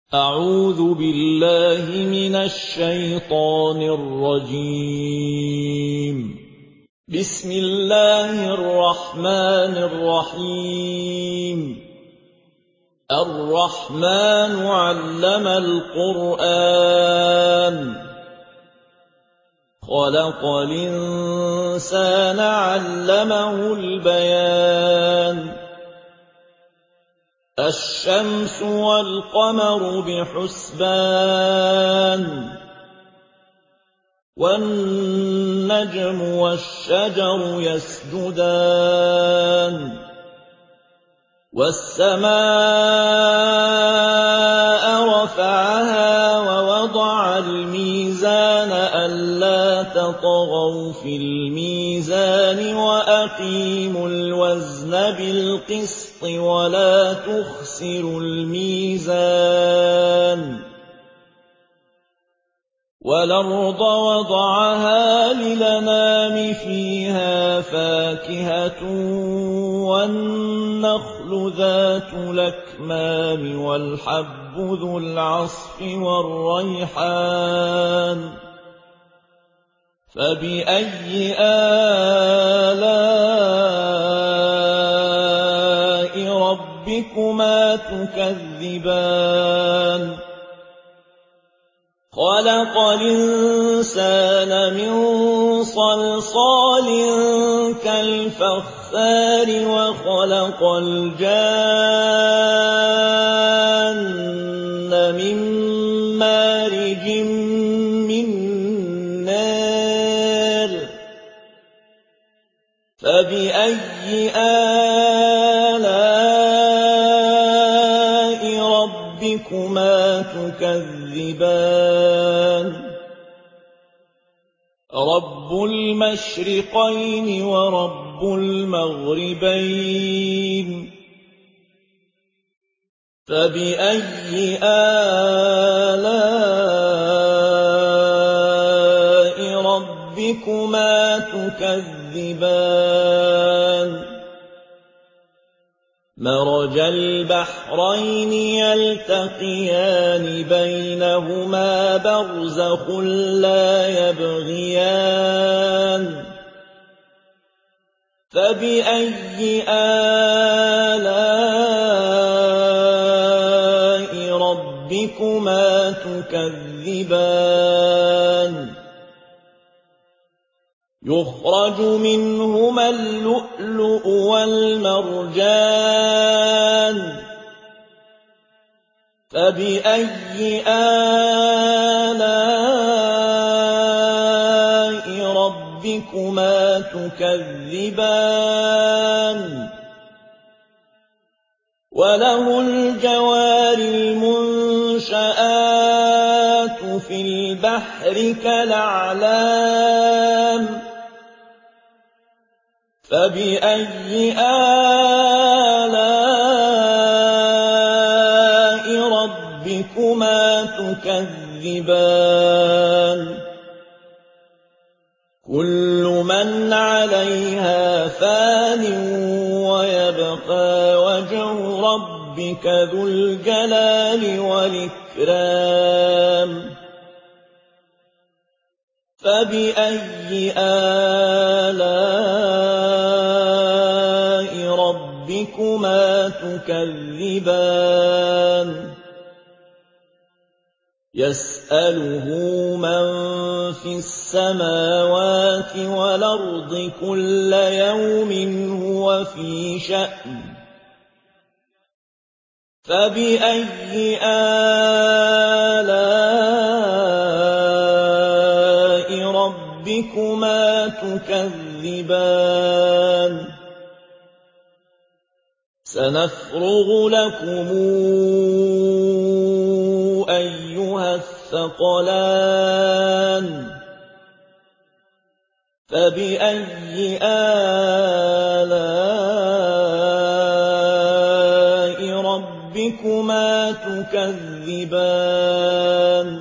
أعوذ بالله من الشيطان الرجيم. بسم الله الرحمن الرحيم. الرحمن علم القرآن خلق الإنسان علمه البيان الشمس والقمر بحسبان والنجم والشجر يسجدان والسماء رفعها ووضع الميزان ألا تطغوا في الميزان وأقيموا الوزن بالقسط ولا تخسروا الميزان والأرض وضعها للأنام فيها فاكهة والنخل ذات الأكمام والحب ذو العصف والريحان فبأي آلاء ربكما تكذبان خلق الإنسان من صلصال كالفخار وخلق الجان من مارج من نار فبأي آلاء ربكما تكذبان رب المشرقين ورب المغربين فبأي آلاء ربكما تكذبان مرج البحرين يلتقيان بينهما برزخ لا يبغيان فبأي آلاء ربكما تكذبان يخرج منهما اللؤلؤ والمرجان فبأي آلاء ربكما تكذبان وله الجوار المنشآت في البحر كالأعلام فبأي آلاء ربكما تكذبان كل من عليها فان ويبقى وجه ربك ذو الجلال والإكرام فبأي آلاء ربكما تكذبان يسأله من في السماوات والأرض كل يوم هو في شأن فبأي آلاء ربكما تكذبان سنفرغ لكم أيها الثقلان فبأي آلاء ربكما تكذبان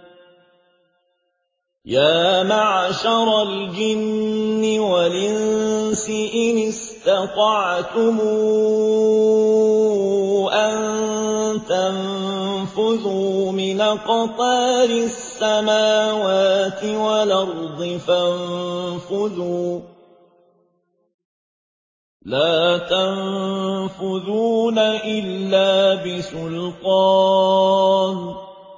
يا معشر الجن والإنس إن استطعتم أن تنفذوا فانفذوا من أقطار السماوات والأرض فانفذوا لا تنفذون إلا بسلطان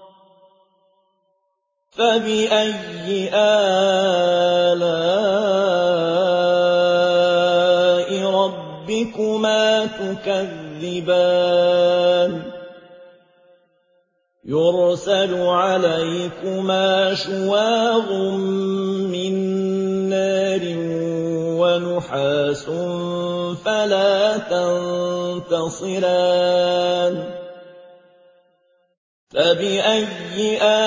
فبأي آلاء ربكما تكذبان يرسل عليكما شواظ من نار ونحاس فلا تنتصران فبأي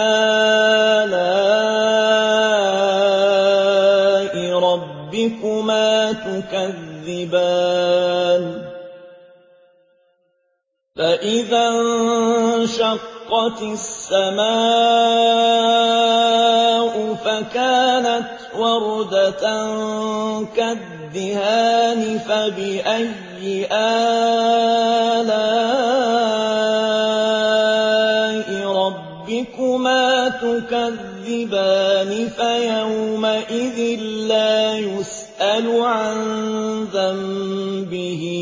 آلاء ربكما تكذبان فإذا انشقت السماء فكانت وردة كالدهان فبأي آلاء ربكما تكذبان فيومئذ لا يسأل عن ذنبه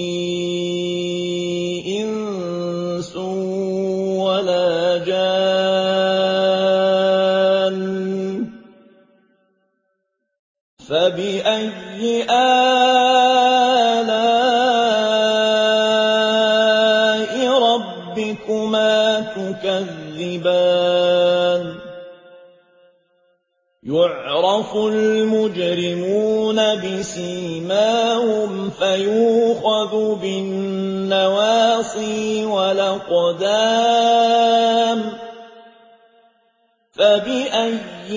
إنس ولا جان فبأي آلاء ربكما تكذبان يعرف المجرمون بسيماهم فيوخذ بالنواصي والأقدام فبأي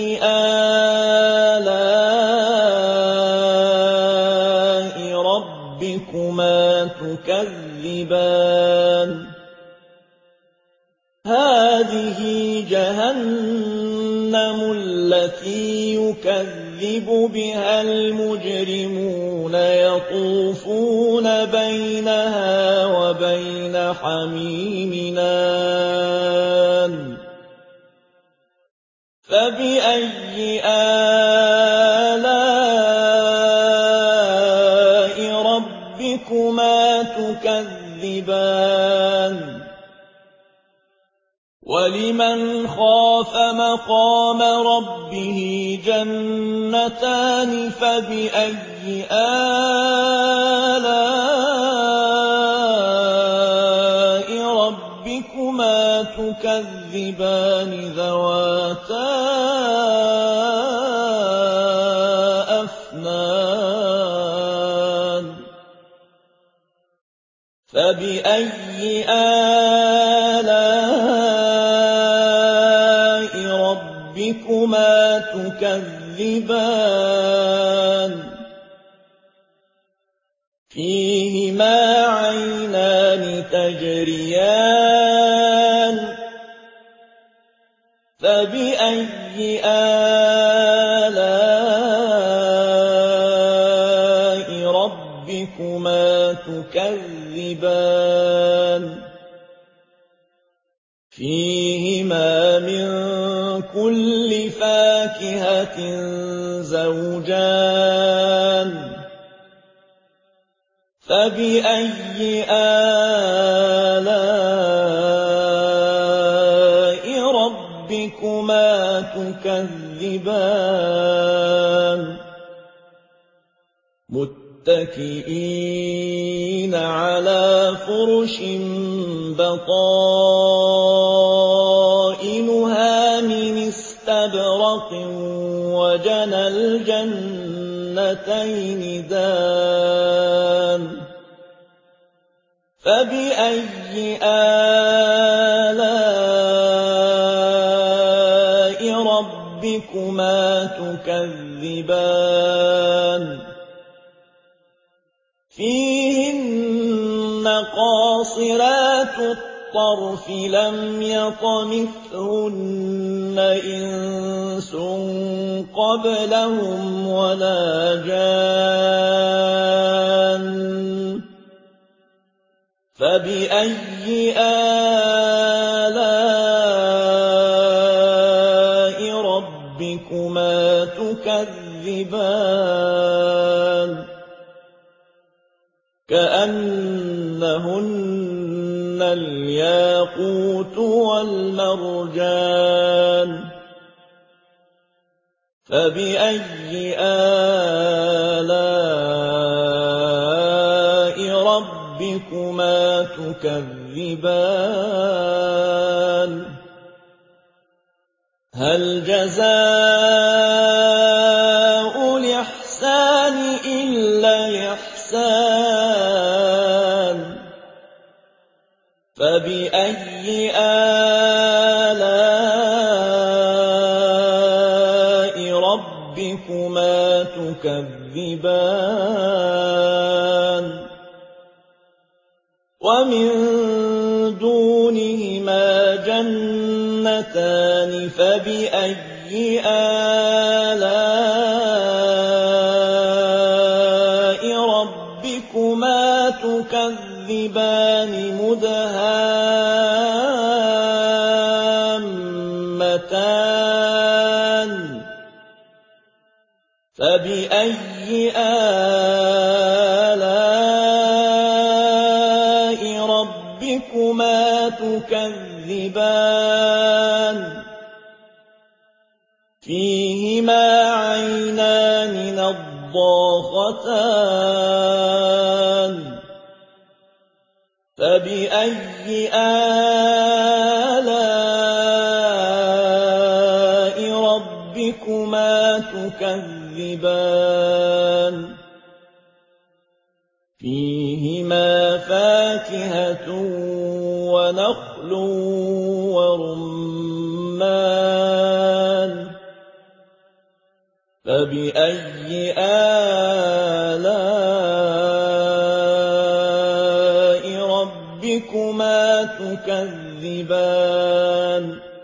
آلاء ربكما تكذبان هذه جهنم التي يكذب بها المجرمون يطوفون بينها وبين حميم آن فبأي آلاء ربكما تكذبان ولمن خاف مقام ربه جنتان فبأي آلاء ربكما تكذبان ذواتا أفنان فبأي آلاء ربكما تكذبان فيهما عينان تجريان فبأي آلاء ربكما تكذبان فيهما من كل فاكهة زوجان فبأي آلاء ربكما تكذبان متكئين على فرش بطائنها من استبرق وجنى الجنتين دان فبأي آلاء ربكما تكذبان فيهن قاصرات الطرف لم يطمثهن إنس قبلهم ولا جان فبأي آلاء تُكَذِّبَانِ كَأَنَّهُنَّ الْيَاقُوتُ وَالْمَرْجَانُ فَبِأَيِّ آلَاءِ رَبِّكُمَا تُكَذِّبَانِ هَلْ جَزَاءُ الْإِحْسَانِ إِلَّا الْإِحْسَانُ فَبِأَيِّ آلَاءِ رَبِّكُمَا تُكَذِّبَانِ وَمِن دُونِهِمَا جَنَّتَانِ فَبِأَيِّ آلَاءِ رَبِّكُمَا تُكَذِّبَانِ مُدْهَامَّتَانِ فَبِأَيِّ آلَاءِ رَبِّكُمَا تُكَذِّبَانِ فِيهِمَا عَيْنَانِ نَضَّاخَتَانِ فَبِأَيِّ آلَاءِ رَبِّكُمَا تُكَذِّبَانِ فِيهِمَا فَاكِهَةٌ وَنَخْلٌ وَرُمَّانٌ فَبِأَيِّ آلَاءِ رَبِّكُمَا تُكَذِّبَانِ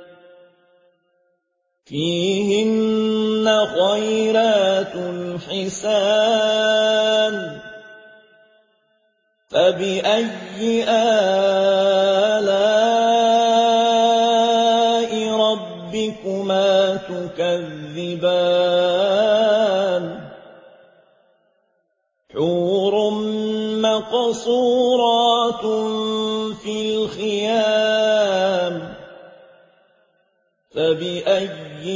فِيهِنَّ خَيْرَاتٌ حِسَانٌ فَبِأَيِّ آلَاءِ رَبِّكُمَا تُكَذِّبَانِ حُورٌ مَّقْصُورَاتٌ فِي الْخِيَامِ فَبِأَيِّ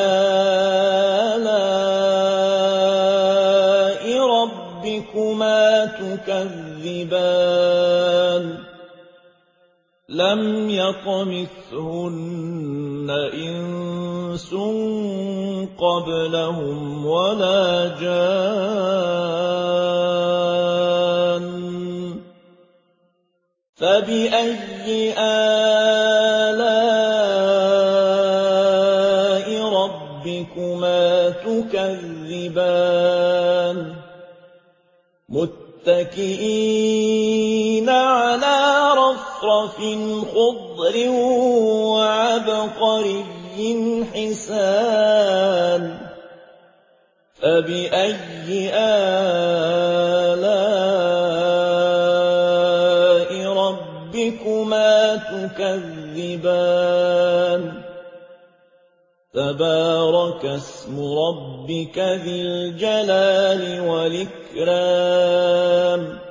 آلَاءِ رَبِّكُمَا تُكَذِّبَانِ لَمْ يَطْمِثْهُنَّ إِنسٌ قَبْلَهُمْ وَلَا جَانٌّ فَبِأَيِّ آلَاءِ رَبِّكُمَا تُكَذِّبَانِ مُتَّكِئِينَ عَلَىٰ رَفْرَفٍ خُضْرٍ وَعَبْقَرِيٍّ حِسَانٍ فَبِأَيِّ آلَاءِ رَبِّكُمَا تُكَذِّبَانِ تَبَارَكَ اسْمُ رَبِّكَ ذِي الْجَلَالِ وَالْإِكْرَامِ